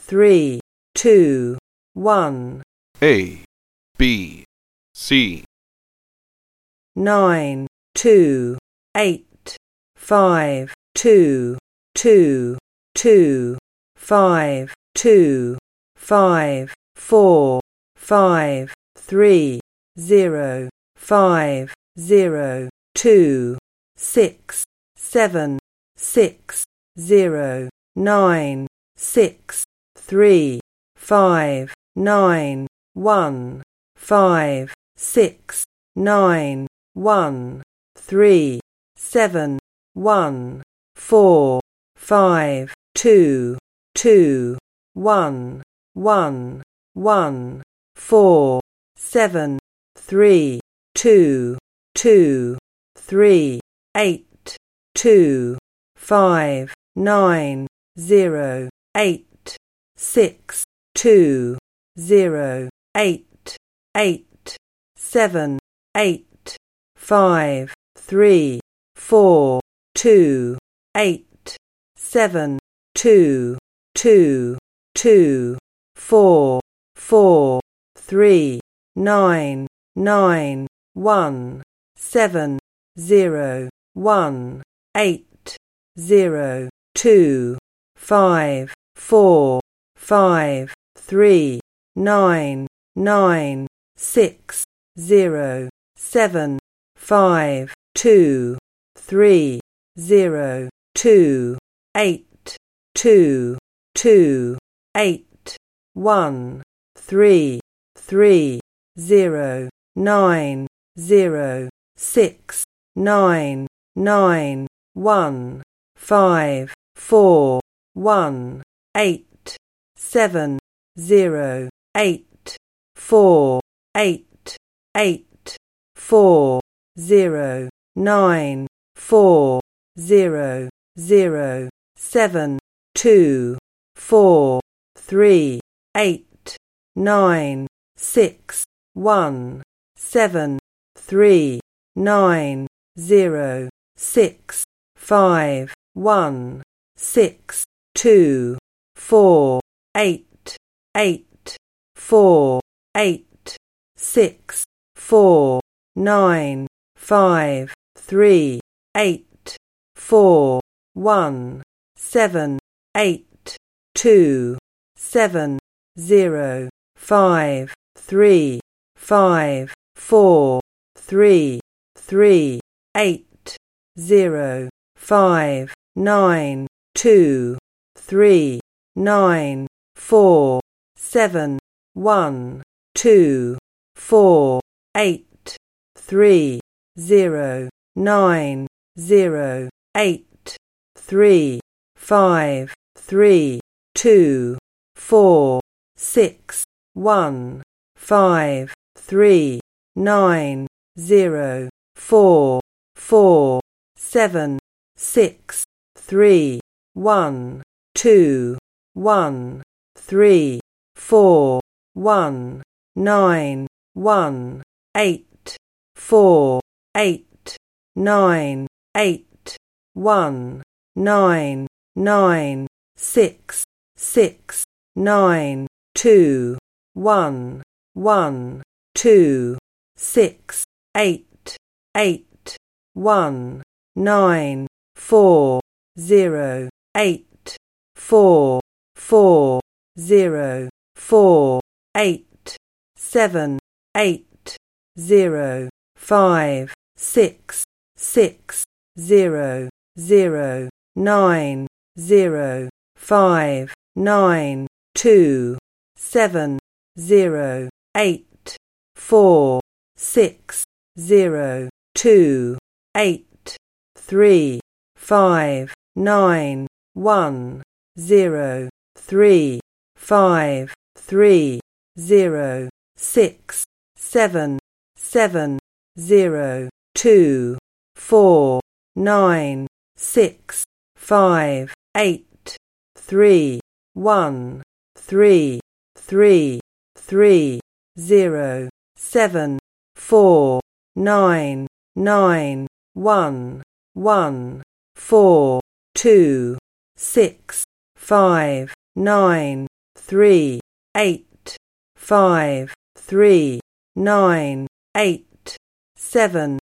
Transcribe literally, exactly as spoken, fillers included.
three, two, one. A, B, C. Nine, two, eight, five, two, two, two, five, two, five, four, five, three, zero, five, zero, two, six, seven, six, zero, nine, six, three, five, nine, one, five, six, nine, one, three, seven, one, four, five, two, two, one, one, one, four, seven, three, two, two, three, eight, two, five, nine, zero, eight, six, two, zero, eight, eight, seven, eight, five, three, four, two, eight, seven, two, two, two, four, four, three, nine, nine, one, seven, zero, one, eight, zero, two, five, four, five, three, nine, nine, six, zero, seven, five, two, three, zero, two, eight, two, two, eight, one, three, three, zero, nine, zero, six, nine, nine, one, five, four, one, eight, seven, zero, eight, four, eight, eight, four, zero, nine, four, zero, zero, seven, two, four, three, eight, nine, six, one, seven, three, nine, zero, six, five, one, six, two, four, eight, eight, four, eight, six, four, nine, five, three, eight, four, one, seven, eight, two, seven, zero, five, three, five, four, three, three, eight, zero, five, nine, two, three, nine, four, seven, one, two, four, eight, three, zero, nine, zero, eight, three, five, three, two, four, six, one, five, three, nine, zero, four, four, seven, six, three, one, two, one, three, four, one, nine, one, eight, four, eight, nine, eight, one, nine, nine, six, six, nine, two, one, one, two, six, eight, eight, one, nine, four, zero, eight, four, four, zero, four, eight, seven, eight, zero, five, six, six, zero, zero, nine, zero, five, nine, two, seven, zero, eight, four, six, zero, two, eight, three, five, nine, one, zero, three, five, three, zero, six, seven, seven, zero, two, four, nine, six, five, eight, three, one, three, three, three, zero, seven, four, nine, nine, one, one, four, two, six, five, nine, three, eight, five, three, nine, eight, seven,